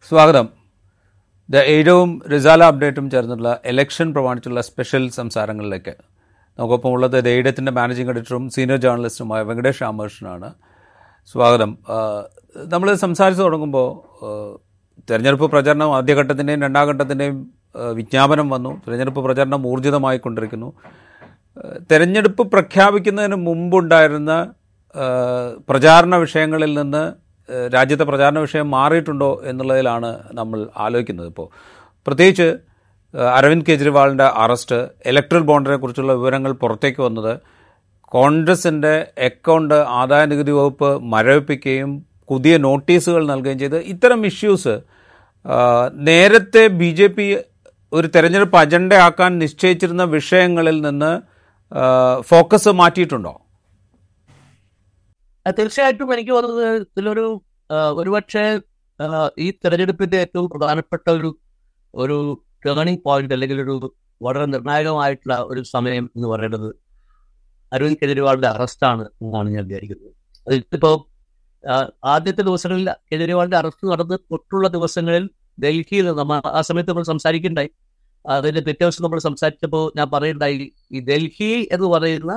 സ്വാഗതം. ഏഴവും റിസാല അപ്ഡേറ്റും ചേർന്നുള്ള election പ്രമാണിച്ചുള്ള special സംസാരങ്ങളിലേക്ക് നമുക്കൊപ്പം ഉള്ളത് ഏഴത്തിൻ്റെ മാനേജിംഗ് എഡിറ്ററും സീനിയർ ജേർണലിസ്റ്റുമായ വെങ്കടേഷ് രാമകൃഷ്ണനാണ്. സ്വാഗതം. നമ്മൾ സംസാരിച്ച് തുടങ്ങുമ്പോൾ തെരഞ്ഞെടുപ്പ് പ്രചരണം ആദ്യഘട്ടത്തിൻ്റെയും രണ്ടാം ഘട്ടത്തിൻ്റെയും വിജ്ഞാപനം വന്നു. തെരഞ്ഞെടുപ്പ് പ്രചരണം ഊർജിതമായിക്കൊണ്ടിരിക്കുന്നു. തെരഞ്ഞെടുപ്പ് പ്രഖ്യാപിക്കുന്നതിന് മുമ്പുണ്ടായിരുന്ന പ്രചാരണ വിഷയങ്ങളിൽ നിന്ന് രാജ്യത്തെ പ്രചാരണ വിഷയം മാറിയിട്ടുണ്ടോ എന്നുള്ളതിലാണ് നമ്മൾ ആലോചിക്കുന്നത്. ഇപ്പോൾ പ്രത്യേകിച്ച് അരവിന്ദ് കെജ്രിവാളിൻ്റെ അറസ്റ്റ്, ഇലക്ട്രൽ ബോണ്ടിനെ കുറിച്ചുള്ള വിവരങ്ങൾ പുറത്തേക്ക് വന്നത്, കോൺഗ്രസിൻ്റെ അക്കൗണ്ട് ആദായ നികുതി വകുപ്പ് മരവിപ്പിക്കുകയും പുതിയ നോട്ടീസുകൾ നൽകുകയും ചെയ്ത് ഇത്തരം ഇഷ്യൂസ് നേരത്തെ BJP ഒരു തെരഞ്ഞെടുപ്പ് അജണ്ടയാക്കാൻ നിശ്ചയിച്ചിരുന്ന വിഷയങ്ങളിൽ നിന്ന് ഫോക്കസ് മാറ്റിയിട്ടുണ്ടോ? തീർച്ചയായിട്ടും എനിക്ക് തോന്നുന്നത് ഇതിലൊരു ഒരുപക്ഷെ ഈ തെരഞ്ഞെടുപ്പിന്റെ ഏറ്റവും പ്രധാനപ്പെട്ട ഒരു ടേണിംഗ് പോയിന്റ് അല്ലെങ്കിൽ ഒരു വളരെ നിർണായകമായിട്ടുള്ള ഒരു സമയം എന്ന് പറയുന്നത് അരവിന്ദ് കെജ്രിവാളിന്റെ അറസ്റ്റാണ് എന്നാണ് ഞാൻ വിചാരിക്കുന്നത്. അതിപ്പോൾ ആദ്യത്തെ ദിവസങ്ങളിൽ കെജ്രിവാളിന്റെ അറസ്റ്റ് നടന്ന് തൊട്ടുള്ള ദിവസങ്ങളിൽ ഡൽഹിയിൽ ആ സമയത്ത് നമ്മൾ സംസാരിക്കുന്നുണ്ടായി. അതിന്റെ പിറ്റേ ദിവസം നമ്മൾ സംസാരിച്ചപ്പോൾ ഞാൻ പറയുന്നുണ്ടായി, ഈ ഡൽഹി എന്ന് പറയുന്ന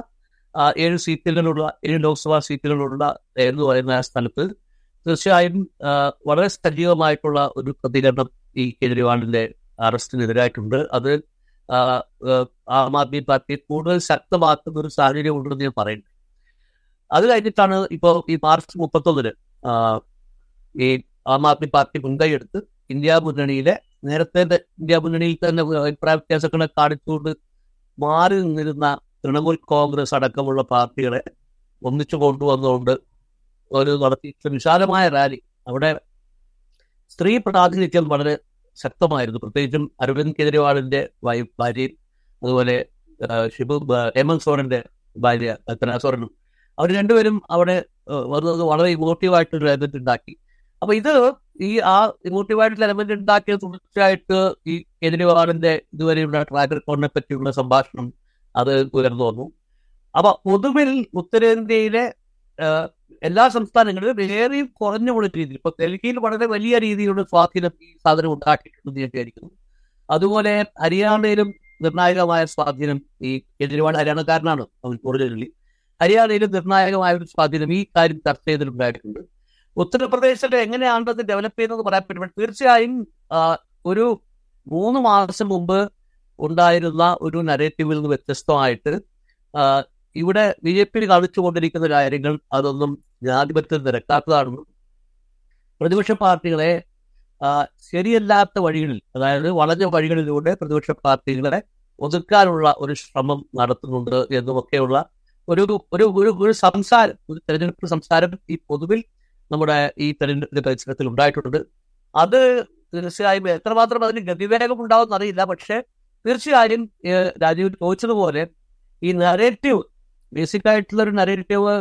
7 ലോക്സഭാ സീറ്റുകളുള്ള എന്ന് പറയുന്ന ആ സ്ഥലത്ത് തീർച്ചയായും വളരെ സജീവമായിട്ടുള്ള ഒരു പ്രതികരണം ഈ കെജ്രിവാളിന്റെ അറസ്റ്റിനെതിരായിട്ടുണ്ട്. അത് ആം ആദ്മി പാർട്ടി കൂടുതൽ ശക്തമാക്കുന്ന ഒരു സാഹചര്യം ഉണ്ടെന്ന് ഞാൻ പറയുന്നത്. അത് കഴിഞ്ഞിട്ടാണ് ഇപ്പോൾ ഈ മാർച്ച് 31 ഈ ആം ആദ്മി പാർട്ടി മുൻകൈയെടുത്ത് നേരത്തെ ഇന്ത്യ മുന്നണിയിൽ തന്നെ അഭിപ്രായ വ്യത്യാസങ്ങളെ കാണിച്ചുകൊണ്ട് മാറി നിന്നിരുന്ന തൃണമൂൽ കോൺഗ്രസ് അടക്കമുള്ള പാർട്ടികളെ ഒന്നിച്ചു കൊണ്ടുവന്നുകൊണ്ട് നടത്തിയിട്ടുള്ള വിശാലമായ റാലി. അവിടെ സ്ത്രീ പ്രാതിനിധ്യം വളരെ ശക്തമായിരുന്നു. പ്രത്യേകിച്ചും അരവിന്ദ് കെജ്രിവാളിന്റെ ഭാര്യയും അതുപോലെ ഹേമന്ത് സോറന്റെ ഭാര്യ കൽപ്പന സോറനും അവർ രണ്ടുപേരും അവിടെ വന്നത് വളരെ ഇമോട്ടീവായിട്ടൊരു എലമെന്റ് ഉണ്ടാക്കി. അപ്പൊ ആ ഇമോട്ടീവായിട്ടുള്ള എലമെന്റ് ഉണ്ടാക്കിയത് തുടർച്ചയായിട്ട് ഈ കെജ്രിവാളിന്റെ ഇതുവരെയുള്ള ട്രാക്ക് റെക്കോർഡിനെ പറ്റിയുള്ള സംഭാഷണം അത് ഉയർന്നു വന്നു. അപ്പൊ പൊതുവിൽ ഉത്തരേന്ത്യയിലെ എല്ലാ സംസ്ഥാനങ്ങളിലും ഏറെയും കുറഞ്ഞുള്ള രീതിയിൽ, ഇപ്പൊ ഡൽഹിയിൽ വളരെ വലിയ രീതിയിലുള്ള സ്വാധീനം ഈ സാധനം ഉണ്ടാക്കിയിട്ടുണ്ടെന്ന് ഞാൻ വിചാരിക്കുന്നു. അതുപോലെ ഹരിയാനയിലും നിർണായകമായ സ്വാധീനം, ഈ കെജ്രിവാൾ ഹരിയാനക്കാരനാണ്, അവൻ ഒറിജിനലി. ഹരിയാനയിലും നിർണായകമായ ഒരു സ്വാധീനം ഈ കാര്യം ചർച്ച ചെയ്തിട്ടുണ്ടായിട്ടുണ്ട്. ഉത്തർപ്രദേശിൽ എങ്ങനെയാണ് അത് ഡെവലപ്പ് ചെയ്യുന്നത് പറയാൻ പറ്റും. തീർച്ചയായും ഒരു 3 മാസം മുമ്പ് ഉണ്ടായിരുന്ന ഒരു നരേറ്റീവിൽ നിന്ന് വ്യത്യസ്തമായിട്ട് ഇവിടെ BJP കാണിച്ചുകൊണ്ടിരിക്കുന്ന കാര്യങ്ങൾ അതൊന്നും ജനാധിപത്യത്തിൽ നിരക്കാത്തതാണെന്നും പ്രതിപക്ഷ പാർട്ടികളെ ശരിയല്ലാത്ത വഴികളിൽ, അതായത് വളഞ്ഞ വഴികളിലൂടെ പ്രതിപക്ഷ പാർട്ടികളെ ഒതുക്കാനുള്ള ഒരു ശ്രമം നടത്തുന്നുണ്ട് എന്നുമൊക്കെയുള്ള ഒരു സംസാരം, ഒരു തെരഞ്ഞെടുപ്പ് സംസാരം ഈ പൊതുവിൽ നമ്മുടെ ഈ തെരഞ്ഞെടുപ്പിന്റെ പരിസരത്തിൽ ഉണ്ടായിട്ടുണ്ട്. അത് തീർച്ചയായും എത്രമാത്രം അതിന് ഗതിവേഗം ഉണ്ടാവും അറിയില്ല. പക്ഷെ തീർച്ചയായും രാജീവ് ചോദിച്ചതുപോലെ ഈ നരേറ്റീവ്, ബേസിക് ആയിട്ടുള്ള ഒരു നരേറ്റീവ്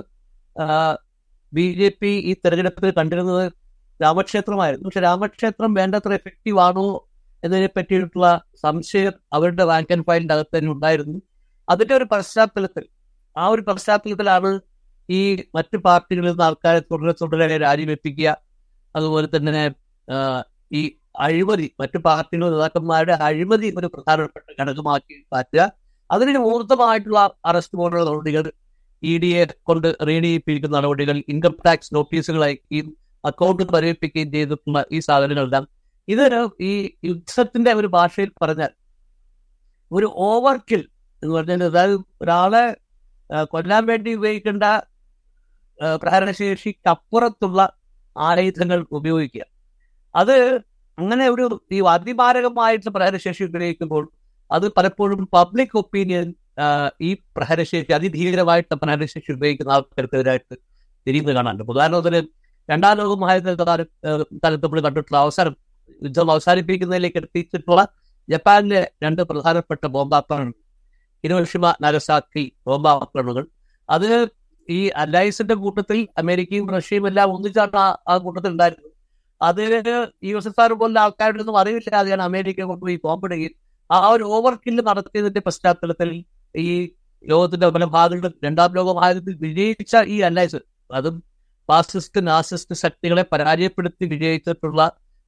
BJP ഈ തെരഞ്ഞെടുപ്പിൽ കണ്ടിരുന്നത് രാമക്ഷേത്രമായിരുന്നു. പക്ഷെ രാമക്ഷേത്രം വേണ്ടത്ര എഫക്റ്റീവ് ആണോ എന്നതിനെ പറ്റിയിട്ടുള്ള സംശയം അവരുടെ റാങ്ക് ആൻഡ് ഫയലിന്റെ അകത്ത് തന്നെ ഉണ്ടായിരുന്നു. അതിന്റെ ഒരു പശ്ചാത്തലത്തിലാണ് ഈ മറ്റു പാർട്ടികളിൽ നിന്ന് ആൾക്കാരെ തുടരെ രാജിവെപ്പിക്കുക, അതുപോലെ തന്നെ ഈ അഴിമതി, മറ്റു പാർട്ടികളുടെ നേതാക്കന്മാരുടെ അഴിമതി ഒരു പ്രധാനപ്പെട്ട ഘടകമാക്കി മാറ്റുക, അതിന് ഊർജ്ജമായിട്ടുള്ള അറസ്റ്റ് പോലുള്ള നടപടികൾ, ED കൊണ്ട് റീഡിയിപ്പിക്കുന്ന നടപടികൾ, ഇൻകം ടാക്സ് നോട്ടീസുകളായി അക്കൗണ്ട് മരവിപ്പിക്കുകയും ചെയ്തിട്ടുള്ള ഈ സാധനങ്ങളെല്ലാം ഇതിന് ഈ യുദ്ധത്തിന്റെ ഒരു ഭാഷയിൽ പറഞ്ഞാൽ ഒരു ഓവർ കിൽ എന്ന് പറഞ്ഞാൽ, അതായത് ഒരാളെ കൊല്ലാൻ വേണ്ടി ഉപയോഗിക്കേണ്ട പ്രഹരശേഷിക്ക് അപ്പുറത്തുള്ള ആയുധങ്ങൾ ഉപയോഗിക്കുക. അത് അങ്ങനെ ഈ അതിമാരകമായിട്ടുള്ള പ്രഹരശേഷി ഉപയോഗിക്കുമ്പോൾ അത് പലപ്പോഴും പബ്ലിക് ഒപ്പീനിയൻ ഈ പ്രഹരശേഷി, അതിധീരമായിട്ട് പ്രഹരശേഷി ഉപയോഗിക്കുന്ന ആൾക്കാർക്കെതിരായിട്ട് തിരിയുന്നത് കാണാനുണ്ട്. ഉദാഹരണത്തിന് 2ാം ലോക മഹായുദ്ധകാലത്ത് നമ്മൾ കണ്ടിട്ടുള്ള യുദ്ധം അവസാനിപ്പിക്കുന്നതിലേക്ക് എത്തിച്ചിട്ടുള്ള ജപ്പാനിലെ 2 പ്രധാനപ്പെട്ട ബോംബാക്രമണങ്ങൾ, ഹിരോഷിമ നാഗസാക്കി ബോംബാക്രമണങ്ങൾ. അത് ഈ അലയൻസിന്റെ കൂട്ടത്തിൽ അമേരിക്കയും റഷ്യയും എല്ലാം ഒന്നിച്ചാണ് ആ കൂട്ടത്തിൽ ഉണ്ടായിരുന്നത്. അതിന് USSR പോലുള്ള ആൾക്കാരുടെ ഒന്നും അറിവില്ലാതെയാണ് അമേരിക്ക കൊണ്ടുപോയി ബോംബിടുകയും ആ ഒരു ഓവർ കില്ല് നടത്തിയതിന്റെ പശ്ചാത്തലത്തിൽ ഈ ലോകത്തിന്റെ പല ഭാഗങ്ങളിലും 2ാം ലോക മഹായുദ്ധത്തിൽ വിജയിച്ച ഈ അലയൻസ്, അതും ഫാസിസ്റ്റ് നാസിസ്റ്റ് ശക്തികളെ പരാജയപ്പെടുത്തി വിജയിച്ചിട്ടുള്ള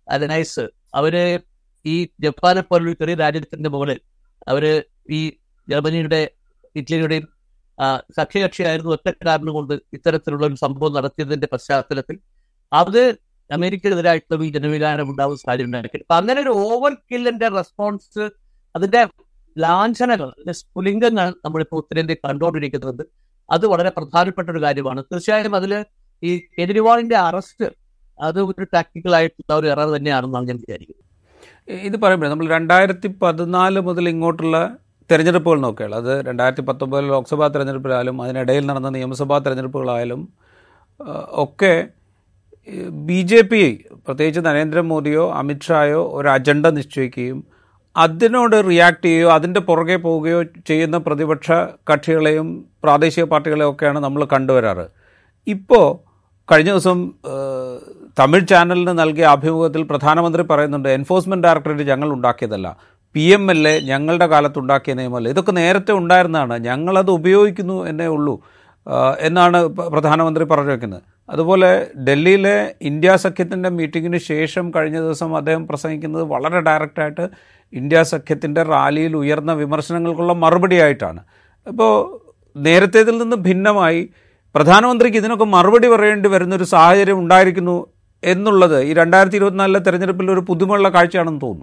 നൈസ്. അവര് ഈ ജപ്പാനെ പോലുള്ള ചെറിയ രാജ്യത്തിന്റെ മുകളിൽ അവര് ഈ ജർമ്മനിയുടെ ഇറ്റലിയുടെയും സഖ്യകക്ഷിയായിരുന്നു ഒറ്റ കാരണം കൊണ്ട് ഇത്തരത്തിലുള്ള ഒരു സംഭവം നടത്തിയതിന്റെ പശ്ചാത്തലത്തിൽ അത് അമേരിക്കക്കെതിരായിട്ടുള്ള ഈ ജനവികാരം ഉണ്ടാവുന്ന സാഹചര്യം ഉണ്ടാക്കി. അപ്പൊ അങ്ങനെ ഒരു ഓവർ കില്ലിന്റെ റെസ്പോൺസ്, അതിന്റെ ലാഞ്ചനകൾ, അതിന്റെ സ്ഫുലിംഗങ്ങൾ നമ്മളിപ്പോൾ ഉത്തരേന്ത്യയിൽ കണ്ടുകൊണ്ടിരിക്കുന്നുണ്ട്. അത് വളരെ പ്രധാനപ്പെട്ട ഒരു കാര്യമാണ്. തീർച്ചയായും അതിൽ ഈ കേജ്രിവാളിന്റെ അറസ്റ്റ് അത് ഒരു ടാക്ടിക്കൽ ആയിട്ടുള്ള ഒരു എറർ തന്നെയാണെന്നാണ് ഞാൻ വിചാരിക്കുന്നത്. ഇത് പറയുമ്പോൾ നമ്മൾ 2014 മുതൽ ഇങ്ങോട്ടുള്ള തെരഞ്ഞെടുപ്പുകൾ നോക്കുകയാണ്. അത് 2019 ലോക്സഭാ തെരഞ്ഞെടുപ്പിലായാലും അതിനിടയിൽ നടന്ന നിയമസഭാ തെരഞ്ഞെടുപ്പുകളായാലും ഒക്കെ BJP, പ്രത്യേകിച്ച് നരേന്ദ്രമോദിയോ അമിത്ഷായോ ഒരു അജണ്ട നിശ്ചയിക്കുകയും അതിനോട് റിയാക്ട് ചെയ്യുകയോ അതിൻ്റെ പുറകെ പോവുകയോ ചെയ്യുന്ന പ്രതിപക്ഷ കക്ഷികളെയും പ്രാദേശിക പാർട്ടികളെയും ഒക്കെയാണ് നമ്മൾ കണ്ടുവരാറ്. ഇപ്പോൾ കഴിഞ്ഞ ദിവസം തമിഴ് ചാനലിന് നൽകിയ അഭിമുഖത്തിൽ പ്രധാനമന്ത്രി പറയുന്നുണ്ട്, എൻഫോഴ്സ്മെൻറ്റ് ഡയറക്ടറേറ്റ് ഞങ്ങൾ ഉണ്ടാക്കിയതല്ല, PMLA ഞങ്ങളുടെ കാലത്ത് ഉണ്ടാക്കിയ നിയമമല്ല, ഇതൊക്കെ നേരത്തെ ഉണ്ടായിരുന്നതാണ്, ഞങ്ങളത് ഉപയോഗിക്കുന്നു എന്നേ ഉള്ളൂ എന്നാണ് പ്രധാനമന്ത്രി പറഞ്ഞു വയ്ക്കുന്നത്. അതുപോലെ ഡൽഹിയിലെ ഇന്ത്യ സഖ്യത്തിൻ്റെ മീറ്റിങ്ങിന് ശേഷം കഴിഞ്ഞ ദിവസം അദ്ദേഹം പ്രസംഗിക്കുന്നത് വളരെ ഡയറക്റ്റായിട്ട് ഇന്ത്യ സഖ്യത്തിൻ്റെ റാലിയിൽ ഉയർന്ന വിമർശനങ്ങൾക്കുള്ള മറുപടിയായിട്ടാണ്. അപ്പോൾ നേരത്തേതിൽ നിന്ന് ഭിന്നമായി പ്രധാനമന്ത്രിക്ക് ഇതിനൊക്കെ മറുപടി പറയേണ്ടി വരുന്നൊരു സാഹചര്യം ഉണ്ടായിരിക്കുന്നു എന്നുള്ളത് ഈ 2024 തെരഞ്ഞെടുപ്പിൽ ഒരു പുതുമയുള്ള കാഴ്ചയാണെന്ന് തോന്നുന്നു.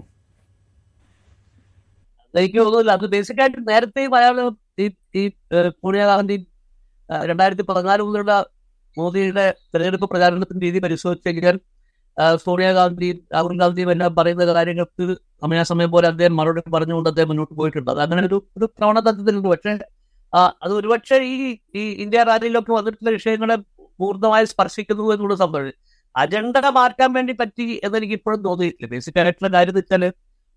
എനിക്ക് തോന്നുന്നില്ല. അത് ബേസിക്കായിട്ട് നേരത്തെയും അയാൾ ഈ സോണിയാഗാന്ധി 2014 മുതലുള്ള മോദിയുടെ തെരഞ്ഞെടുപ്പ് പ്രചാരണത്തിന്റെ രീതി പരിശോധിച്ച് കഴിഞ്ഞാൽ സോണിയാഗാന്ധി, രാഹുൽ ഗാന്ധിയും എല്ലാം പറയുന്ന കാര്യങ്ങൾക്ക് സമയാസമയം പോലെ അദ്ദേഹം മറുപടി പറഞ്ഞുകൊണ്ട് അദ്ദേഹം മുന്നോട്ട് പോയിട്ടുണ്ട്. അത് അങ്ങനെ ഒരു പ്രവണതത്തിലുണ്ട്. പക്ഷേ അത് ഒരുപക്ഷെ ഈ ഇന്ത്യ റാലിയിലൊക്കെ വന്നിട്ടുള്ള വിഷയങ്ങളെ പൂർണ്ണമായി സ്പർശിക്കുന്നു എന്നുള്ള സംഭവം അജണ്ട മാറ്റാൻ വേണ്ടി പറ്റി എന്നെനിക്ക് ഇപ്പോഴും തോന്നിയിട്ടില്ല. ബേസിക്കായിട്ടുള്ള കാര്യം എന്ന് വെച്ചാൽ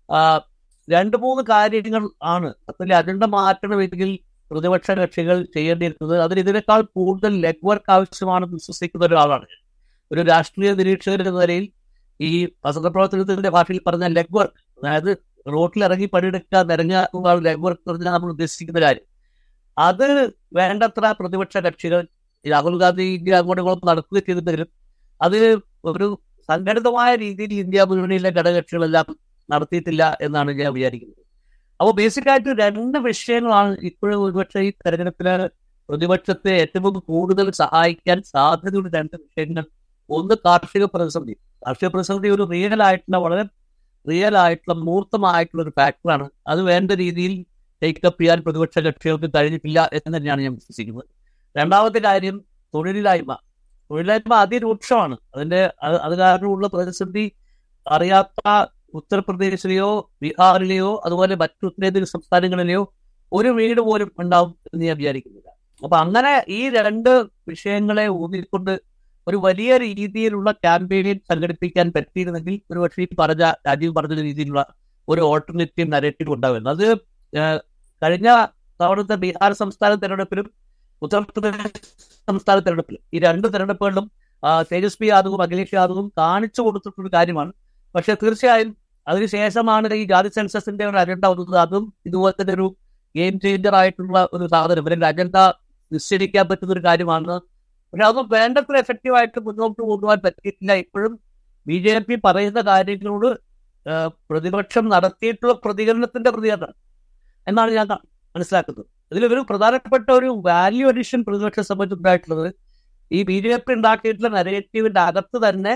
2-3 കാര്യങ്ങൾ ആണ് അതിൽ അജണ്ട മാറ്റണമെങ്കിൽ പ്രതിപക്ഷ കക്ഷികൾ ചെയ്യേണ്ടിയിരുന്നത്. അതിന് ഇതിനേക്കാൾ കൂടുതൽ ലെഗ് വർക്ക് ആവശ്യമാണെന്ന് വിശ്വസിക്കുന്ന ഒരാളാണ്. ഒരു രാഷ്ട്രീയ നിരീക്ഷകർ എന്ന നിലയിൽ ഈ പത്രപ്രവർത്തനത്തിന്റെ ഭാഷയിൽ പറഞ്ഞ ലെഗ് വർക്ക്, അതായത് റോട്ടിലിറങ്ങി പണിയെടുക്കുക, നിരങ്ങുക ലെഗ് വർക്ക് പറഞ്ഞാൽ നമ്മൾ ഉദ്ദേശിക്കുന്ന കാര്യം, അത് വേണ്ടത്ര പ്രതിപക്ഷ കക്ഷികൾ രാഹുൽ ഗാന്ധി ഇന്ത്യ അങ്ങോട്ടും നടത്തുകയും ചെയ്തിട്ടുണ്ടെങ്കിലും അത് ഒരു സംഘടിതമായ രീതിയിൽ ഇന്ത്യ മുന്നണിയിലെ ഘടകകക്ഷികളെല്ലാം നടത്തിയിട്ടില്ല എന്നാണ് ഞാൻ വിചാരിക്കുന്നത്. അപ്പോൾ ബേസിക്കായിട്ട് 2 വിഷയങ്ങളാണ് ഇപ്പോഴും ഒരുപക്ഷെ ഈ തെരഞ്ഞെടുപ്പിന് പ്രതിപക്ഷത്തെ ഏറ്റവും കൂടുതൽ സഹായിക്കാൻ സാധ്യതയുള്ള 2 വിഷയങ്ങൾ. ഒന്ന് കാർഷിക പ്രതിസന്ധി. കാർഷിക പ്രതിസന്ധി ഒരു വളരെ റിയൽ ആയിട്ടുള്ള മൂർത്തമായിട്ടുള്ള ഒരു ഫാക്ടറാണ്. അത് വേണ്ട രീതിയിൽ ടേക്കപ്പ് ചെയ്യാൻ പ്രതിപക്ഷ കക്ഷികൾക്ക് കഴിഞ്ഞിട്ടില്ല എന്ന് തന്നെയാണ് ഞാൻ വിശ്വസിക്കുന്നത്. രണ്ടാമത്തെ കാര്യം തൊഴിലില്ലായ്മ അതിരൂക്ഷമാണ്. അത് കാരണമുള്ള പ്രതിസന്ധി അറിയാത്ത ഉത്തർപ്രദേശിലെയോ ബീഹാറിലെയോ അതുപോലെ മറ്റു ഉത്തരേന്ത്യൻ സംസ്ഥാനങ്ങളിലെയോ ഒരു വീട് പോലും ഉണ്ടാവും എന്ന് ഞാൻ വിചാരിക്കുന്നില്ല. അപ്പൊ അങ്ങനെ ഈ 2 വിഷയങ്ങളെ ഊന്നിക്കൊണ്ട് ഒരു വലിയ രീതിയിലുള്ള ക്യാമ്പയിൻ സംഘടിപ്പിക്കാൻ പറ്റിയിരുന്നെങ്കിൽ ഒരുപക്ഷെ രാജീവ് പറഞ്ഞ രീതിയിലുള്ള ഒരു ഓൾട്ടർനേറ്റീവ് നരേറ്റീവ് ഉണ്ടാവുന്നു. അത് കഴിഞ്ഞ തവണത്തെ ബീഹാർ സംസ്ഥാന തെരഞ്ഞെടുപ്പിലും ഉത്തർപ്രദേശ് സംസ്ഥാന തെരഞ്ഞെടുപ്പിലും ഈ 2 തെരഞ്ഞെടുപ്പുകളിലും തേജസ്വി യാദവും അഖിലേഷ് യാദവും കാണിച്ചു കൊടുത്തിട്ടുള്ള കാര്യമാണ്. പക്ഷെ തീർച്ചയായും അതിനുശേഷമാണ് ഈ ജാതി സെൻസസിന്റെ ഒരു അജണ്ട വന്നത്. അതും ഇതുപോലെ തന്നെ ഒരു ഗെയിം ചേഞ്ചർ ആയിട്ടുള്ള ഒരു സാധനം, അല്ലെങ്കിൽ അജണ്ട നിശ്ചയിക്കാൻ പറ്റുന്ന ഒരു കാര്യമാണ്. പക്ഷെ അതൊന്നും വേണ്ടത്ര എഫക്റ്റീവായിട്ട് മുന്നോട്ട് കൊണ്ടുപോകാൻ പറ്റിയിട്ടില്ല. ഇപ്പോഴും BJP പറയുന്ന കാര്യങ്ങളോട് പ്രതിപക്ഷം നടത്തിയിട്ടുള്ള പ്രതികരണത്തിന്റെ പ്രതികരണം എന്നാണ് ഞാൻ മനസ്സിലാക്കുന്നത്. ഇതിലൊരു പ്രധാനപ്പെട്ട ഒരു വാല്യൂ അഡീഷൻ പ്രതിപക്ഷ സംബന്ധിച്ചുണ്ടായിട്ടുള്ളത് ഈ BJP ഉണ്ടാക്കിയിട്ടുള്ള നരേറ്റീവിന്റെ അകത്ത് തന്നെ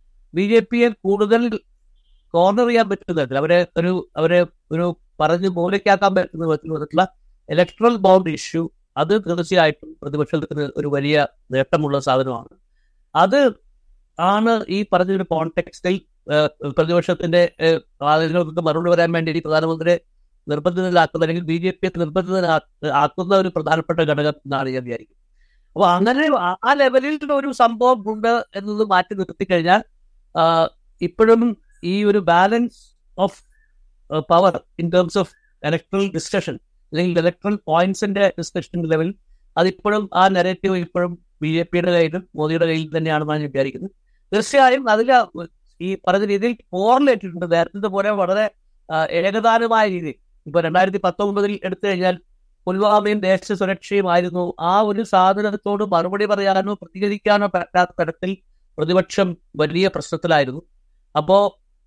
BJPയെ കൂടുതൽ കോർണർ ചെയ്യാൻ പറ്റുന്നത്, അവരെ ഒരു പറഞ്ഞ് മൂലയ്ക്കാക്കാൻ പറ്റുന്ന ഇലക്ട്രൽ ബൗണ്ട് ഇഷ്യൂ, അത് തീർച്ചയായിട്ടും പ്രതിപക്ഷത്തിന് ഒരു വലിയ നേട്ടമുള്ള സാധനമാണ്. അത് ആണ് ഈ പറഞ്ഞൊരു കോണ്ടെക്സ്റ്റിൽ പ്രതിപക്ഷത്തിന്റെ ആളുകൾക്ക് മറുപടി വരാൻ വേണ്ടി പ്രധാനമന്ത്രിയെ നിർബന്ധിതരാക്കുന്ന അല്ലെങ്കിൽ BJPയെ നിർബന്ധിതരാക്കുന്ന ഒരു പ്രധാനപ്പെട്ട ഘടകം എന്നാണ് ഞാൻ വിചാരിക്കുന്നത്. അപ്പൊ അങ്ങനെ ആ ലെവലിൽ ഒരു സംഭവം ഉണ്ട് എന്നത് മാറ്റി നിർത്തിക്കഴിഞ്ഞാൽ ഇപ്പോഴും ഈ ഒരു balance of power in terms of electoral discussion അല്ലെങ്കിൽ ഇലക്ട്രൽ പോയിന്റ്സിന്റെ ഡിസ്കഷൻ ലെവൽ അതിപ്പോഴും ആ നെറേറ്റീവ് ഇപ്പോഴും BJPയുടെ കയ്യിലും മോദിയുടെ കയ്യിൽ തന്നെയാണെന്നാണ് ഞാൻ വിചാരിക്കുന്നത്. തീർച്ചയായും അതിൽ ഈ പറഞ്ഞ രീതിയിൽ കോറിലേറ്റിട്ടുണ്ട്. നേരത്തെ പോലെ വളരെ ഏകദാനമായ രീതിയിൽ ഇപ്പൊ 2019 എടുത്തു കഴിഞ്ഞാൽ പുൽവാമയും ദേശ സുരക്ഷയുമായിരുന്നു. ആ ഒരു സാധനത്തോട് മറുപടി പറയാനോ പ്രതികരിക്കാനോ പറ്റാത്ത തരത്തിൽ പ്രതിപക്ഷം വലിയ പ്രശ്നത്തിലായിരുന്നു. അപ്പോ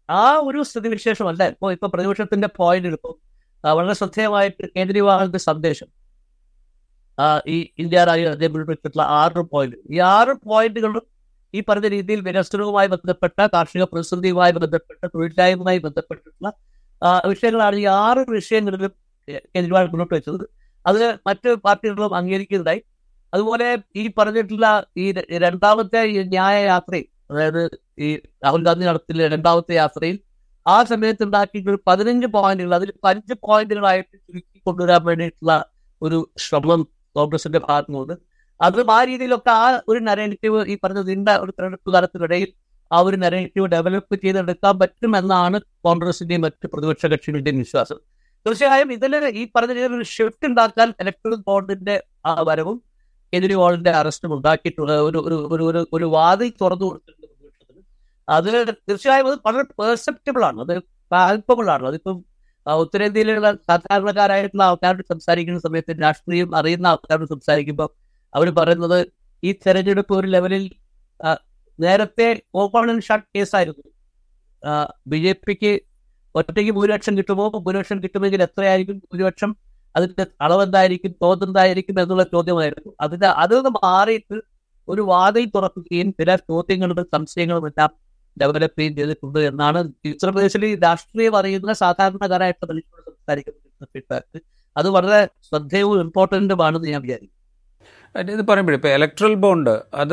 ആ ഒരു സ്ഥിതിവിശേഷമല്ല ഇപ്പൊ പ്രതിപക്ഷത്തിന്റെ പോയിന്റ് എടുക്കും. വളരെ ശ്രദ്ധേയമായിട്ട് കേജ്രിവാളിന്റെ സന്ദേശം, ഈ ഇന്ത്യ രാജ്യം ഉൾപ്പെട്ടിട്ടുള്ള 6 പോയിന്റ്, ഈ 6 പോയിന്റുകളും ഈ പറഞ്ഞ രീതിയിൽ വികസനവുമായി ബന്ധപ്പെട്ട, കാർഷിക പ്രതിസന്ധിയുമായി ബന്ധപ്പെട്ട, തൊഴിലില്ലായ്മയുമായി ബന്ധപ്പെട്ടിട്ടുള്ള വിഷയങ്ങളാണ്. ഈ 6 വിഷയങ്ങളിലും കേജ്രിവാൾ മുന്നോട്ട് വെച്ചത്. അത് മറ്റ് പാർട്ടികളും അംഗീകരിക്കുന്നതായി. അതുപോലെ ഈ പറഞ്ഞിട്ടുള്ള ഈ രണ്ടാമത്തെ ന്യായയാത്രയിൽ, അതായത് ഈ രാഹുൽ ഗാന്ധി നടത്തിയ രണ്ടാമത്തെ യാത്രയിൽ ആ സമയത്ത് ഉണ്ടാക്കിയിട്ടുള്ള 15 പോയിന്റുകൾ, അതിൽ 5 പോയിന്റുകളായിട്ട് ചുരുക്കി കൊണ്ടുവരാൻ വേണ്ടിയിട്ടുള്ള ഒരു ശ്രമം കോൺഗ്രസിന്റെ ഭാഗത്തുനിന്നുണ്ട്. അതും ആ രീതിയിലൊക്കെ ആ ഒരു നരേറ്റീവ്, ഈ പറഞ്ഞ നീണ്ട ഒരു തെരഞ്ഞെടുപ്പ് കാലത്തിനിടയിൽ ആ ഒരു നരേറ്റീവ് ഡെവലപ്പ് ചെയ്തെടുക്കാൻ പറ്റുമെന്നാണ് കോൺഗ്രസിന്റെയും മറ്റ് പ്രതിപക്ഷ കക്ഷികളുടെയും വിശ്വാസം. തീർച്ചയായും ഇതിൽ ഈ പറഞ്ഞ രീതിയിൽ ഒരു ഷിഫ്റ്റ് ഉണ്ടാക്കാൻ ഇലക്ട്രൽ ബോണ്ടിന്റെ വരവും കേജ്രിവാളിന്റെ അറസ്റ്റും ഉണ്ടാക്കിയിട്ടുള്ള ഒരു വാതി തുറന്നു കൊടുത്തിട്ടുണ്ട് പ്രതിപക്ഷത്തിന്. അത് തീർച്ചയായും അത് വളരെ പെർസെപ്റ്റബിൾ ആണ്, അത് പാൽപ്പബിൾ ആണ്. അതിപ്പം ഉത്തരേന്ത്യയിലുള്ള സാധാരണക്കാരായിട്ടുള്ള ആൾക്കാരോട് സംസാരിക്കുന്ന സമയത്ത്, രാഷ്ട്രീയം അറിയുന്ന ആൾക്കാരോട് സംസാരിക്കുമ്പോൾ അവർ പറയുന്നത് ഈ തെരഞ്ഞെടുപ്പ് ഒരു ലെവലിൽ നേരത്തെ ഓപ്പൺ ആൻഡ് ഷട്ട് കേസായിരുന്നു. BJP-ക്ക് ഒറ്റയ്ക്ക് ഭൂരിപക്ഷം കിട്ടുമോ, ഭൂരിപക്ഷം കിട്ടുമെങ്കിൽ എത്രയായിരിക്കും ഭൂരിപക്ഷം, അതിന്റെ അളവെന്തായിരിക്കും, തോതെന്തായിരിക്കും എന്നുള്ള ചോദ്യമായിരുന്നു. അതിൽ മാറിയിട്ട് ഒരു വാതിൽ തുറക്കുകയും ചില ചോദ്യങ്ങളുടെ സംശയങ്ങളും എല്ലാം ഡെവലപ്പ് ചെയ്യുകയും ചെയ്തിട്ടുണ്ട് എന്നാണ് ഉത്തർപ്രദേശിൽ രാഷ്ട്രീയം അറിയുന്ന സാധാരണക്കാരായിട്ട് മനുഷ്യരോട് സംസാരിക്കുന്ന ഫീഡ്ബാക്ക്. അത് വളരെ ശ്രദ്ധേയവും ഇമ്പോർട്ടന്റുമാണെന്ന് ഞാൻ വിചാരിക്കും. ഇത് പറയുമ്പോഴേ ഇപ്പോൾ ഇലക്ട്രൽ ബോണ്ട്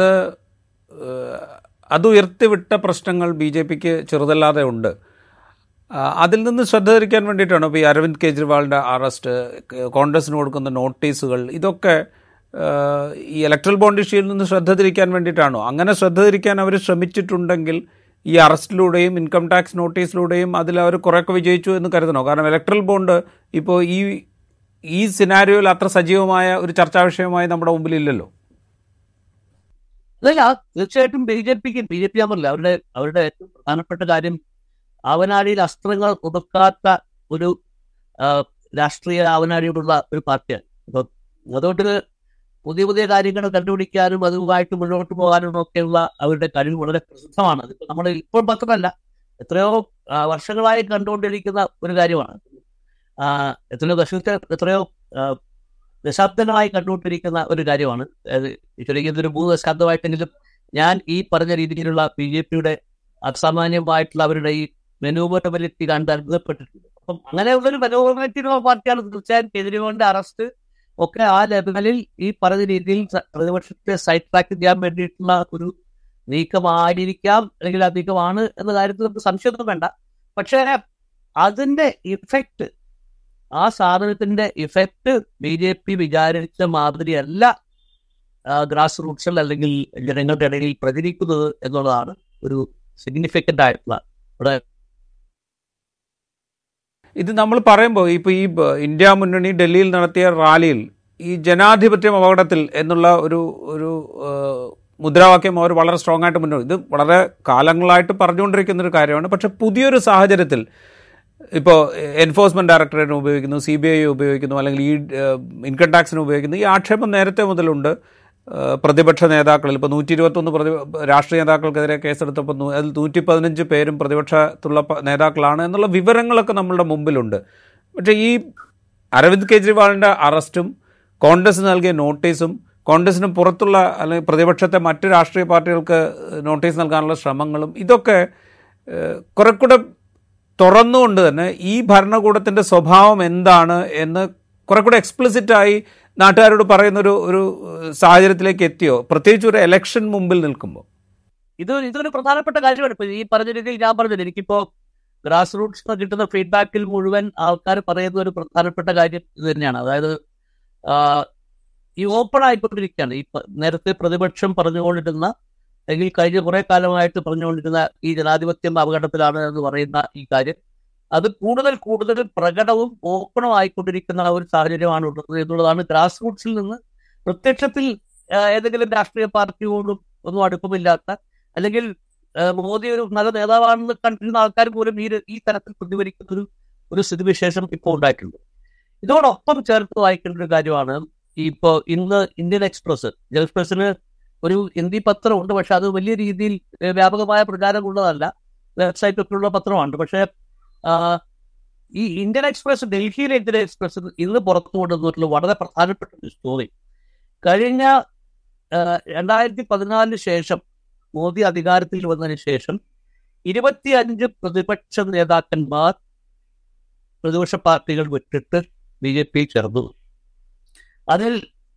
അത് ഉയർത്തിവിട്ട പ്രശ്നങ്ങൾ BJP-ക്ക് ചെറുതല്ലാതെ ഉണ്ട്. അതിൽ നിന്ന് ശ്രദ്ധ തിരിക്കാൻ വേണ്ടിയിട്ടാണ് ഇപ്പോൾ ഈ അരവിന്ദ് കെജ്രിവാളിൻ്റെ അറസ്റ്റ്, കോൺഗ്രസിന് കൊടുക്കുന്ന നോട്ടീസുകൾ, ഇതൊക്കെ ഈ ഇലക്ട്രൽ ബോണ്ട് ഇഷ്യൂയിൽ നിന്ന് ശ്രദ്ധ തിരിക്കാൻ വേണ്ടിയിട്ടാണോ? അങ്ങനെ ശ്രദ്ധ തിരിക്കാൻ അവർ ശ്രമിച്ചിട്ടുണ്ടെങ്കിൽ ഈ അറസ്റ്റിലൂടെയും ഇൻകം ടാക്സ് നോട്ടീസിലൂടെയും അതിൽ അവർ കുറേയൊക്കെ വിജയിച്ചു എന്ന് കരുതണോ? കാരണം ഇലക്ട്രൽ ബോണ്ട് ഇപ്പോൾ ഈ സിനാരിയോയിൽ അത്ര സജീവമായ ഒരു ചർച്ചാ വിഷയമായി നമ്മുടെ മുമ്പിൽ ഇല്ലല്ലോ. അതല്ല, തീർച്ചയായിട്ടും BJP ഞാൻ പറഞ്ഞില്ല, അവരുടെ ഏറ്റവും പ്രധാനപ്പെട്ട കാര്യം അവനാടിയിൽ അസ്ത്രങ്ങൾ ഒതുക്കാത്ത ഒരു രാഷ്ട്രീയ അവനാടിയോടുള്ള ഒരു പാർട്ടിയാണ്. അപ്പം അതുകൊണ്ട് പുതിയ പുതിയ കാര്യങ്ങൾ കണ്ടുപിടിക്കാനും അതുമായിട്ട് മുന്നോട്ട് പോകാനും ഒക്കെയുള്ള അവരുടെ കഴിവ് വളരെ പ്രസിദ്ധമാണ്. അതിപ്പോൾ നമ്മൾ ഇപ്പോൾ മാത്രമല്ല, എത്രയോ വർഷങ്ങളായി കണ്ടുകൊണ്ടിരിക്കുന്ന ഒരു കാര്യമാണ്. എത്രയോ ദശാബ്ദങ്ങളായി കണ്ടുകൊണ്ടിരിക്കുന്ന ഒരു കാര്യമാണ്. ചുരുങ്ങിയത് ഒരു 3 ദശാബ്ദമായിട്ടെങ്കിലും ഞാൻ ഈ പറഞ്ഞ രീതിയിലുള്ള BJP-യുടെ അസാമാന്യമായിട്ടുള്ള അവരുടെ ഈ മെനൂവറബിലിറ്റി കണ്ട് അത്ഭുതപ്പെട്ടിട്ടുണ്ട്. അപ്പം അങ്ങനെയുള്ളൊരു മെനൂവറബിലിറ്റിയുള്ള പാർട്ടിയാണ് തീർച്ചയായും കേജ്രിവാളിന്റെ അറസ്റ്റ് ഒക്കെ ആ ലെവലിൽ ഈ പറഞ്ഞ രീതിയിൽ പ്രതിപക്ഷത്തെ സൈഡ് ട്രാക്ക് ചെയ്യാൻ വേണ്ടിയിട്ടുള്ള ഒരു നീക്കമായിരിക്കാം, അല്ലെങ്കിൽ ആ നീക്കമാണ് എന്ന കാര്യത്തിൽ നമുക്ക് സംശയമൊന്നും വേണ്ട. പക്ഷേ അതിന്റെ ഇഫക്റ്റ്, ആ സാധനത്തിന്റെ ഇഫക്റ്റ് BJP വിചാരിച്ച മാതിരിയല്ല ഗ്രാസ് റൂട്ട്സിൽ അല്ലെങ്കിൽ ജനങ്ങളുടെ ഇടയിൽ പ്രചരിക്കുന്നത് എന്നുള്ളതാണ് ഒരു സിഗ്നിഫിക്കൻ്റ് ആയിട്ടുള്ള. ഇത് നമ്മൾ പറയുമ്പോൾ ഇപ്പോൾ ഈ ഇന്ത്യ മുന്നണി ഡൽഹിയിൽ നടത്തിയ റാലിയിൽ ഈ ജനാധിപത്യം അപകടത്തിൽ എന്നുള്ള ഒരു മുദ്രാവാക്യം അവർ വളരെ സ്ട്രോങ് ആയിട്ട് മുന്നോട്ട്, ഇത് വളരെ കാലങ്ങളായിട്ട് പറഞ്ഞുകൊണ്ടിരിക്കുന്നൊരു കാര്യമാണ്. പക്ഷെ പുതിയൊരു സാഹചര്യത്തിൽ ഇപ്പോൾ എൻഫോഴ്സ്മെൻറ്റ് ഡയറക്ടറേറ്റിന് ഉപയോഗിക്കുന്നു, CBI ഉപയോഗിക്കുന്നു, അല്ലെങ്കിൽ ഈ ഇൻകം ടാക്സിന് ഉപയോഗിക്കുന്നു. ഈ ആക്ഷേപം നേരത്തെ മുതലുണ്ട്. പ്രതിപക്ഷ നേതാക്കളിൽ ഇപ്പോൾ 121 രാഷ്ട്രീയ നേതാക്കൾക്കെതിരെ കേസെടുത്തപ്പോൾ അതിൽ 115 പേരും പ്രതിപക്ഷത്തുള്ള നേതാക്കളാണ് എന്നുള്ള വിവരങ്ങളൊക്കെ നമ്മളുടെ മുമ്പിലുണ്ട്. പക്ഷേ ഈ അരവിന്ദ് കെജ്രിവാളിൻ്റെ അറസ്റ്റും കോൺഗ്രസ് നൽകിയ നോട്ടീസും കോൺഗ്രസിന് പുറത്തുള്ള അല്ലെങ്കിൽ പ്രതിപക്ഷത്തെ മറ്റ് രാഷ്ട്രീയ പാർട്ടികൾക്ക് നോട്ടീസ് നൽകാനുള്ള ശ്രമങ്ങളും ഇതൊക്കെ കുറെ കൂടെ തുറന്നുകൊണ്ട് തന്നെ ഈ ഭരണകൂടത്തിൻ്റെ സ്വഭാവം എന്താണ് എന്ന് കുറെ കൂടെ എക്സ്പ്ലിസിറ്റായി നാട്ടുകാരോട് പറയുന്ന ഒരു സാഹചര്യത്തിലേക്ക് എത്തിയോ, പ്രത്യേകിച്ച് ഒരു എലക്ഷൻ മുമ്പിൽ നിൽക്കുമ്പോൾ? ഇതൊരു പ്രധാനപ്പെട്ട കാര്യമാണ്. ഇപ്പൊ ഈ പറഞ്ഞ രീതിയിൽ ഞാൻ പറഞ്ഞത്, എനിക്കിപ്പോ ഗ്രാസ് റൂട്ട്സ് കിട്ടുന്ന ഫീഡ്ബാക്കിൽ മുഴുവൻ ആൾക്കാർ പറയുന്ന ഒരു പ്രധാനപ്പെട്ട കാര്യം ഇത് തന്നെയാണ്. അതായത് ഈ ഓപ്പൺ ആയിക്കൊണ്ടിരിക്കുകയാണ്. ഈ നേരത്തെ പ്രതിപക്ഷം പറഞ്ഞുകൊണ്ടിരുന്ന, അല്ലെങ്കിൽ കഴിഞ്ഞ കുറെ കാലമായിട്ട് പറഞ്ഞുകൊണ്ടിരുന്ന ഈ ജനാധിപത്യം അപകടത്തിലാണ് എന്ന് പറയുന്ന ഈ കാര്യം, അത് കൂടുതൽ കൂടുതൽ പ്രകടവും ഓപ്പണും ആയിക്കൊണ്ടിരിക്കുന്ന ഒരു സാഹചര്യമാണ് ഉള്ളത് എന്നുള്ളതാണ്. ഗ്രാസ് റൂട്ട്സിൽ നിന്ന് പ്രത്യക്ഷത്തിൽ ഏതെങ്കിലും രാഷ്ട്രീയ പാർട്ടിയോടും ഒന്നും അടുപ്പമില്ലാത്ത, അല്ലെങ്കിൽ മോദി ഒരു നല്ല നേതാവാണെന്ന് കണ്ടിരുന്ന ആൾക്കാർ പോലും ഈ തരത്തിൽ പ്രതിഫലിക്കുന്ന ഒരു സ്ഥിതിവിശേഷം ഇപ്പോൾ ഉണ്ടായിട്ടുണ്ട്. ഇതോടൊപ്പം ചേർത്ത് വായിക്കേണ്ട ഒരു കാര്യമാണ്, ഇപ്പോൾ ഇന്ന് ഇന്ത്യൻ എക്സ്പ്രസ്സിന് ഒരു ഹിന്ദി പത്രമുണ്ട്, പക്ഷെ അത് വലിയ രീതിയിൽ വ്യാപകമായ പ്രചാരം ഉള്ളതല്ല. വെബ്സൈറ്റൊക്കെ ഉള്ള പത്രമാണ്. പക്ഷേ ഈ ഇന്ത്യൻ എക്സ്പ്രസ്, ഡൽഹിയിലെ ഇന്ത്യൻ എക്സ്പ്രസ് ഇന്ന് പുറത്തു കൊണ്ടുവന്നിട്ടുള്ള വളരെ പ്രധാനപ്പെട്ട ഒരു സ്റ്റോറി, കഴിഞ്ഞ 2014 ശേഷം മോദി അധികാരത്തിൽ വന്നതിന് ശേഷം 25 പ്രതിപക്ഷ നേതാക്കന്മാർ പ്രതിപക്ഷ പാർട്ടികൾ വിട്ടിട്ട് BJP ചേർന്നു. അതിൽ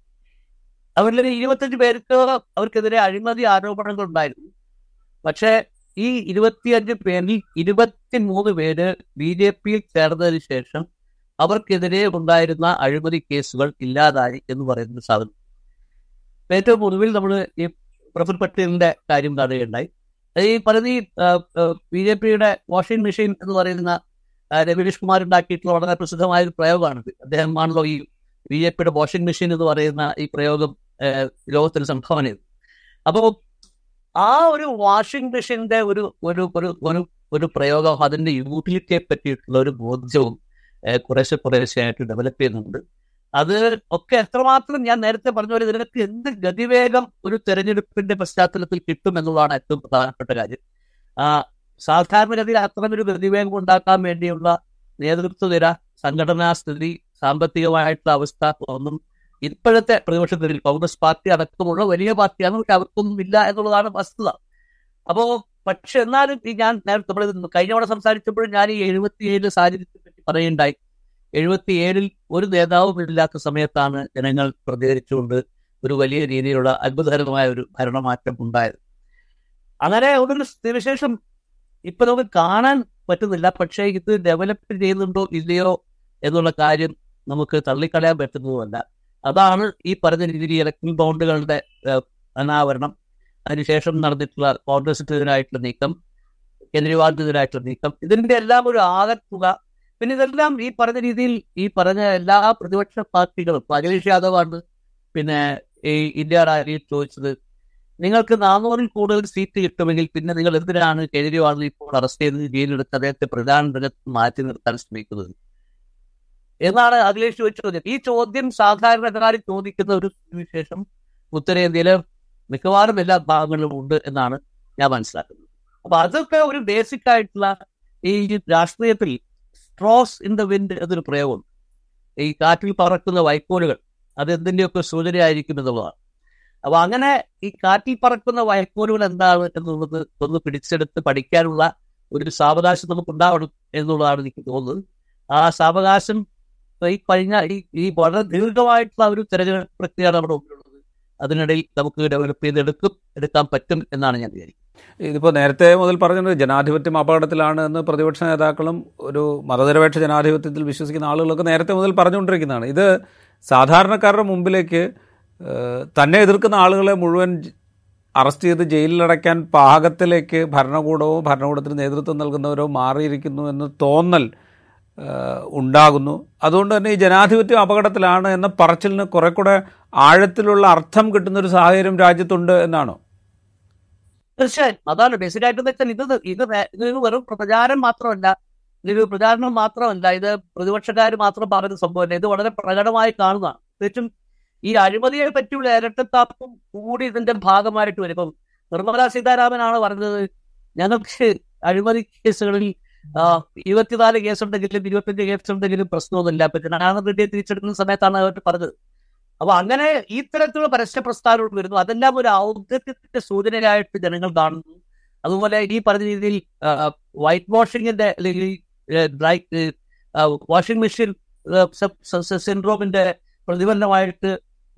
അവരിൽ 25 പേർക്ക് അവർക്കെതിരെ അഴിമതി ആരോപണങ്ങൾ ഉണ്ടായിരുന്നു. പക്ഷേ ഈ 25 പേരിൽ 23 പേര് BJP ചേർന്നതിന് ശേഷം അവർക്കെതിരെ ഉണ്ടായിരുന്ന അഴിമതി കേസുകൾ ഇല്ലാതായി എന്ന് പറയുന്ന സാധനം. ഏറ്റവും ഒടുവിൽ നമ്മൾ ഈ പ്രഫുൽ പട്ടേലിന്റെ കാര്യം കാണുകയുണ്ടായി. ഈ പരതി BJPയുടെ വാഷിംഗ് മെഷീൻ എന്ന് പറയുന്ന രവീഷ് കുമാർ ഉണ്ടാക്കിയിട്ടുള്ള വളരെ പ്രസിദ്ധമായ ഒരു പ്രയോഗമാണിത്. അദ്ദേഹമാണല്ലോ ഈ BJPയുടെ വാഷിംഗ് മെഷീൻ എന്ന് പറയുന്ന ഈ പ്രയോഗം ലോകത്തിന് സംഭാവന ചെയ്തു. അപ്പോൾ ആ ഒരു വാഷിംഗ് മെഷീന്റെ ഒരു ഒരു ഒരു ഒരു ഒരു പ്രയോഗം, അതിന്റെ യൂട്ടിലിറ്റിയെ പറ്റിയിട്ടുള്ള ഒരു ബോധ്യവും കുറേശ്ശെയായിട്ട് ഡെവലപ്പ് ചെയ്യുന്നുണ്ട്. അത് ഒക്കെ എത്രമാത്രം, ഞാൻ നേരത്തെ പറഞ്ഞ പോലെ ഇതിനൊക്കെ എന്ത് ഗതിവേഗം ഒരു തെരഞ്ഞെടുപ്പിന്റെ പശ്ചാത്തലത്തിൽ കിട്ടും എന്നുള്ളതാണ് ഏറ്റവും പ്രധാനപ്പെട്ട കാര്യം. സാധാരണഗതിയിൽ അത്തരമൊരു ഗതിവേഗം ഉണ്ടാക്കാൻ വേണ്ടിയുള്ള നേതൃത്വ നിര, സംഘടനാ സ്ഥിതി, സാമ്പത്തികമായിട്ടുള്ള അവസ്ഥ ഒന്നും ഇപ്പോഴത്തെ പ്രതിപക്ഷത്തിൽ കോൺഗ്രസ് പാർട്ടി അടക്കമുള്ള വലിയ പാർട്ടിയാണ്, പക്ഷെ അവർക്കൊന്നും ഇല്ല എന്നുള്ളതാണ് വസ്തുത. അപ്പോൾ പക്ഷെ എന്നാലും ഈ ഞാൻ നമ്മൾ കഴിഞ്ഞ തവണ സംസാരിച്ചപ്പോഴും ഞാൻ ഈ 77 സാഹചര്യത്തെ പറ്റി പറയുണ്ടായി. 77 ഒരു നേതാവും ഇല്ലാത്ത സമയത്താണ് ജനങ്ങൾ പ്രതികരിച്ചുകൊണ്ട് ഒരു വലിയ രീതിയിലുള്ള അത്ഭുതകരമായ ഒരു ഭരണമാറ്റം ഉണ്ടായത്. അങ്ങനെ ഒരു സ്ഥിതിവിശേഷം ഇപ്പൊ നമുക്ക് കാണാൻ പറ്റുന്നില്ല. പക്ഷേ ഇത് ഡെവലപ്പ് ചെയ്യുന്നുണ്ടോ ഇല്ലയോ എന്നുള്ള കാര്യം നമുക്ക് തള്ളിക്കളയാൻ പറ്റുന്നതുമല്ല. അതാണ് ഈ പറഞ്ഞ രീതിയിൽ ഇലക്ട്രൽ ബോണ്ടുകളുടെ അനാവരണം, അതിനുശേഷം നടന്നിട്ടുള്ള കോൺഗ്രസിനെതിരായിട്ടുള്ള നീക്കം, കേജ്രിവാളിനെതിരായിട്ടുള്ള നീക്കം, ഇതിന്റെ എല്ലാം ഒരു ആകത്തുക. പിന്നെ ഇതെല്ലാം ഈ പറഞ്ഞ രീതിയിൽ ഈ പറഞ്ഞ എല്ലാ പ്രതിപക്ഷ പാർട്ടികളും, അഖിലേഷ് യാദവാണ് പിന്നെ ഈ ഇന്ത്യ റാലിയിൽ ചോദിച്ചത്, നിങ്ങൾക്ക് 400-ൽ കൂടുതൽ സീറ്റ് കിട്ടുമെങ്കിൽ പിന്നെ നിങ്ങൾ എന്തിനാണ് കേജ്രിവാളിനെ ഇപ്പോൾ അറസ്റ്റ് ചെയ്ത് ജയിലെടുത്ത് അദ്ദേഹത്തെ പ്രധാന രംഗത്ത് മാറ്റി നിർത്താൻ ശ്രമിക്കുന്നത് എന്നാണ് അഖിലേഷ് ചോദിച്ച ചോദ്യം. ഈ ചോദ്യം സാധാരണക്കാരിൽ ചോദിക്കുന്ന ഒരു വിശേഷം ഉത്തരേന്ത്യയിലെ മിക്കവാറും എല്ലാ ഭാഗങ്ങളിലും ഉണ്ട് എന്നാണ് ഞാൻ മനസ്സിലാക്കുന്നത്. അപ്പൊ അതൊക്കെ ഒരു ബേസിക് ആയിട്ടുള്ള ഈ രാഷ്ട്രീയത്തിൽ സ്ട്രോസ് ഇൻ ദ വിൻഡ് എന്നൊരു പ്രയോഗമുണ്ട്. ഈ കാറ്റിൽ പറക്കുന്ന വൈക്കോലുകൾ അതെന്തിൻ്റെയൊക്കെ സൂചനയായിരിക്കും എന്നുള്ളതാണ്. അപ്പൊ അങ്ങനെ ഈ കാറ്റിൽ പറക്കുന്ന വൈക്കോലുകൾ എന്താണ് എന്നുള്ളത് ഒന്ന് പിടിച്ചെടുത്ത് പഠിക്കാനുള്ള ഒരു സാവകാശം നമുക്ക് ഉണ്ടാവണം എന്നുള്ളതാണ് എനിക്ക് തോന്നുന്നത്. ആ സാവകാശം ഈ കഴിഞ്ഞ ഈ വളരെ ദീർഘമായിട്ടുള്ള ഒരു തെരഞ്ഞെടുപ്പ് പ്രക്രിയയാണ് നമ്മുടെ മുമ്പിലുള്ളത്. അതിനിടയിൽ നമുക്ക് ഡെവലപ്പ് എടുക്കാൻ പറ്റും എന്നാണ് ഞാൻ വിചാരിക്കുന്നത്. ഇതിപ്പോൾ നേരത്തെ മുതൽ പറഞ്ഞത് ജനാധിപത്യം അപകടത്തിലാണ് എന്ന് പ്രതിപക്ഷ നേതാക്കളും ഒരു മതനിരപേക്ഷ ജനാധിപത്യത്തിൽ വിശ്വസിക്കുന്ന ആളുകളൊക്കെ നേരത്തെ മുതൽ പറഞ്ഞുകൊണ്ടിരിക്കുന്നതാണ്. ഇത് സാധാരണക്കാരുടെ മുമ്പിലേക്ക് തന്നെ എതിർക്കുന്ന ആളുകളെ മുഴുവൻ അറസ്റ്റ് ചെയ്ത് ജയിലിലടയ്ക്കാൻ പാകത്തിലേക്ക് ഭരണകൂടവും ഭരണകൂടത്തിന് നേതൃത്വം നൽകുന്നവരോ മാറിയിരിക്കുന്നു എന്ന് തോന്നൽ ഉണ്ടാകുന്നു. അതുകൊണ്ട് തന്നെ ഈ ജനാധിപത്യം അപകടത്തിലാണ് എന്ന പറച്ചിലിന് കുറെ കൂടെ ആഴത്തിലുള്ള അർത്ഥം കിട്ടുന്നൊരു സാഹചര്യം രാജ്യത്തുണ്ട് എന്നാണോ? തീർച്ചയായും അതാണ് ബേസിക്കായിട്ട് വെച്ചാൽ ഇത് വെറും പ്രചാരം മാത്രമല്ല, ഇതൊരു പ്രചാരണം മാത്രമല്ല, ഇത് പ്രതിപക്ഷക്കാർ മാത്രം പറയുന്ന സംഭവമല്ല, ഇത് വളരെ പ്രകടമായി കാണുന്നതാണ്. പ്രത്യേകിച്ചും ഈ അഴിമതിയെ പറ്റിയുള്ള ഇരട്ടത്താപ്പും കൂടി ഇതിന്റെ ഭാഗമായിട്ട് വരും. ഇപ്പം നിർമ്മല സീതാരാമനാണ് പറഞ്ഞത്, ഞങ്ങൾക്ക് അഴിമതി കേസുകളിൽ 24 കേസുണ്ടെങ്കിലും 25 കേസുണ്ടെങ്കിലും പ്രശ്നമൊന്നുമില്ല. അപ്പൊ ജനാർദ്ദൻ റെഡ്ഡിയെ തിരിച്ചെടുക്കുന്ന സമയത്താണ് അവർ പറഞ്ഞത്. അപ്പൊ അങ്ങനെ ഈ തരത്തിലുള്ള പരസ്യ പ്രസ്ഥാനങ്ങൾ വരുന്നു. അതെല്ലാം ഒരു ഔദ്യോഗികത്തിന്റെ സൂചനയായിട്ട് ജനങ്ങൾ കാണുന്നു. അതുപോലെ ഈ പറഞ്ഞ രീതിയിൽ വൈറ്റ് വാഷിങ്ങിന്റെ അല്ലെങ്കിൽ വാഷിംഗ് മെഷീൻ സിൻഡ്രോമിന്റെ പ്രതിഫലനമായിട്ട്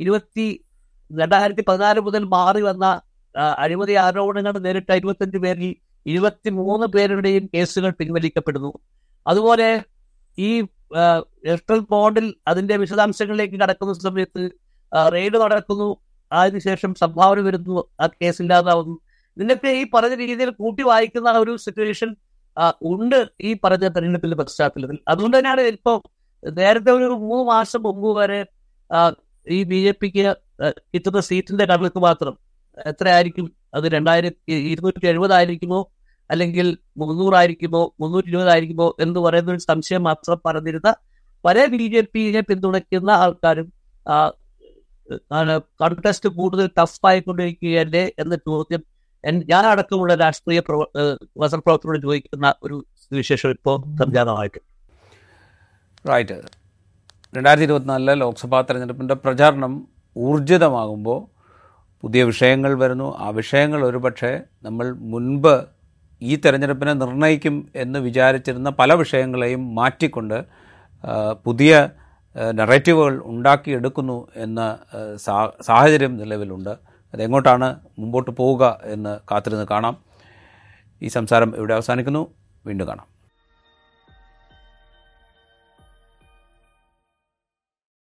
2014 മുതൽ മാറി വന്ന അഴിമതി ആരോപണങ്ങൾ നേരിട്ട 25 പേരിൽ 23 പേരുടെയും കേസുകൾ പിൻവലിക്കപ്പെടുന്നു. അതുപോലെ ഈ ഇലക്ട്രൽ ബോണ്ടിൽ അതിന്റെ വിശദാംശങ്ങളിലേക്ക് കടക്കുന്ന സമയത്ത് റെയ്ഡ് നടക്കുന്നു, അതിനുശേഷം സംഭാവന വരുന്നു, ആ കേസില്ലാതാവുന്നു. ഇതിനൊക്കെ ഈ പറഞ്ഞ രീതിയിൽ കൂട്ടി വായിക്കുന്ന ഒരു സിറ്റുവേഷൻ ഉണ്ട് ഈ പറഞ്ഞ തെരഞ്ഞെടുപ്പിന്റെ പശ്ചാത്തലത്തിൽ. അതുകൊണ്ട് തന്നെയാണ് ഇപ്പോൾ നേരത്തെ ഒരു 3 മാസം മുമ്പ് വരെ ഈ BJPക്ക് കിട്ടുന്ന സീറ്റിന്റെ കണക്ക് മാത്രം എത്രയായിരിക്കും, അത് 270 ആയിരിക്കുമോ അല്ലെങ്കിൽ 300 ആയിരിക്കുമോ 320 ആയിരിക്കുമോ എന്ന് പറയുന്ന ഒരു സംശയം മാത്രം പറഞ്ഞിരുന്ന പല BJPയെ പിന്തുണയ്ക്കുന്ന ആൾക്കാരും കണ്ടസ്റ്റ് കൂടുതൽ ടഫായിക്കൊണ്ടിരിക്കുകയല്ലേ എന്ന ചോദ്യം ഞാൻ അടക്കമുള്ള രാഷ്ട്രീയ വസപ്രവർത്തനോട് ചോദിക്കുന്ന ഒരു വിശേഷം ഇപ്പോൾ സംജാതമായിട്ട്. റൈറ്റ്. 2024 ലോക്സഭാ തെരഞ്ഞെടുപ്പിൻ്റെ പ്രചാരണം ഊർജിതമാകുമ്പോൾ പുതിയ വിഷയങ്ങൾ വരുന്നു. ആ വിഷയങ്ങൾ ഒരുപക്ഷെ നമ്മൾ മുൻപ് ഈ തെരഞ്ഞെടുപ്പിനെ നിർണ്ണയിക്കും എന്ന് വിചാരിച്ചിരുന്ന പല വിഷയങ്ങളെയും മാറ്റിക്കൊണ്ട് പുതിയ നറേറ്റീവുകൾ ഉണ്ടാക്കിയെടുക്കുന്നു എന്ന സാഹചര്യം നിലവിലുണ്ട്. അതെങ്ങോട്ടാണ് മുമ്പോട്ട് പോവുക എന്ന് കാത്തിരുന്ന് കാണാം. ഈ സംസാരം ഇവിടെ അവസാനിക്കുന്നു. വീണ്ടും കാണാം.